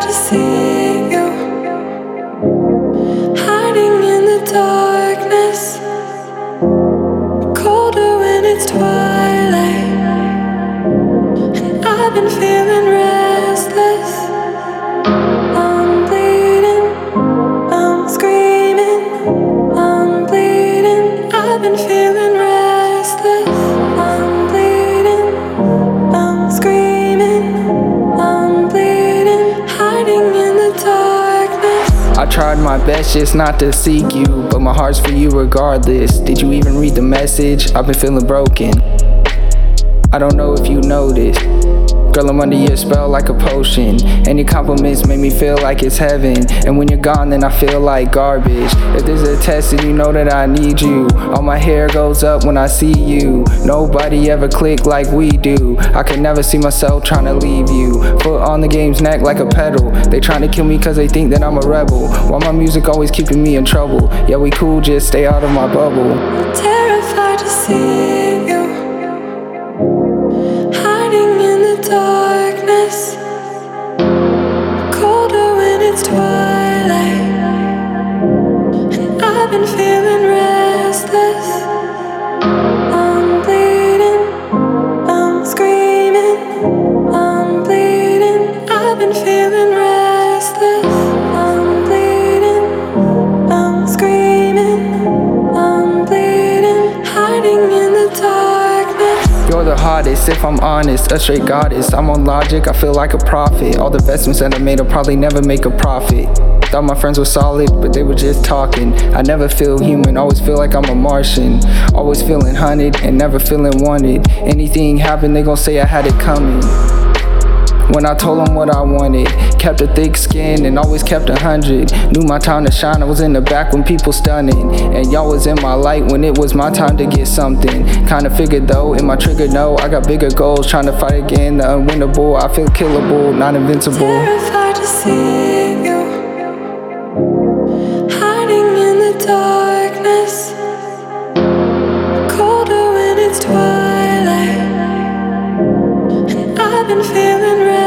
Terrified to see you hiding in the darkness, colder when it's twilight, and I've been feeling restless. I'm bleeding, I'm screaming, I'm bleeding, I've been feeling restless. I'm bleeding, I'm screaming, I'm bleeding, hiding in the darkness. I tried my best just not to seek you, but my heart's for you regardless. Did you even read the message? I've been feeling broken. I don't know if you noticed. Girl, I'm under your spell like a potion. Any compliments make me feel like it's heaven, and when you're gone then I feel like garbage. If there's a test then you know that I need you. All my hair goes up when I see you. Nobody ever click like we do. I could never see myself trying to leave you. Foot on the game's neck like a pedal. They trying to kill me cause they think that I'm a rebel, while my music always keeping me in trouble. Yeah, we cool, just stay out of my bubble. I'm terrified to see you hiding in the darkness, colder when it's twilight, and I've been feeling restless. I'm bleeding, I'm screaming, I'm bleeding, I've been feeling restless. I'm bleeding, I'm screaming, I'm bleeding, hiding in the darkness. You're the hottest, if I'm honest, a straight goddess. I'm on logic, I feel like a prophet. All the investments that I made will probably never make a profit. Thought my friends were solid, but they were just talking. I never feel human, always feel like I'm a Martian. Always feeling hunted and never feeling wanted. Anything happen, they gon' say I had it coming. When I told them what I wanted, kept a thick skin and always kept 100. Knew my time to shine, I was in the back when people stunning, and y'all was in my light when it was my time to get something. Kinda figured though, in my trigger no, I got bigger goals, trying to fight again, the unwinnable. I feel killable, not invincible. Terrified to see you hiding in the darkness, colder when it's twilight, and I've been feeling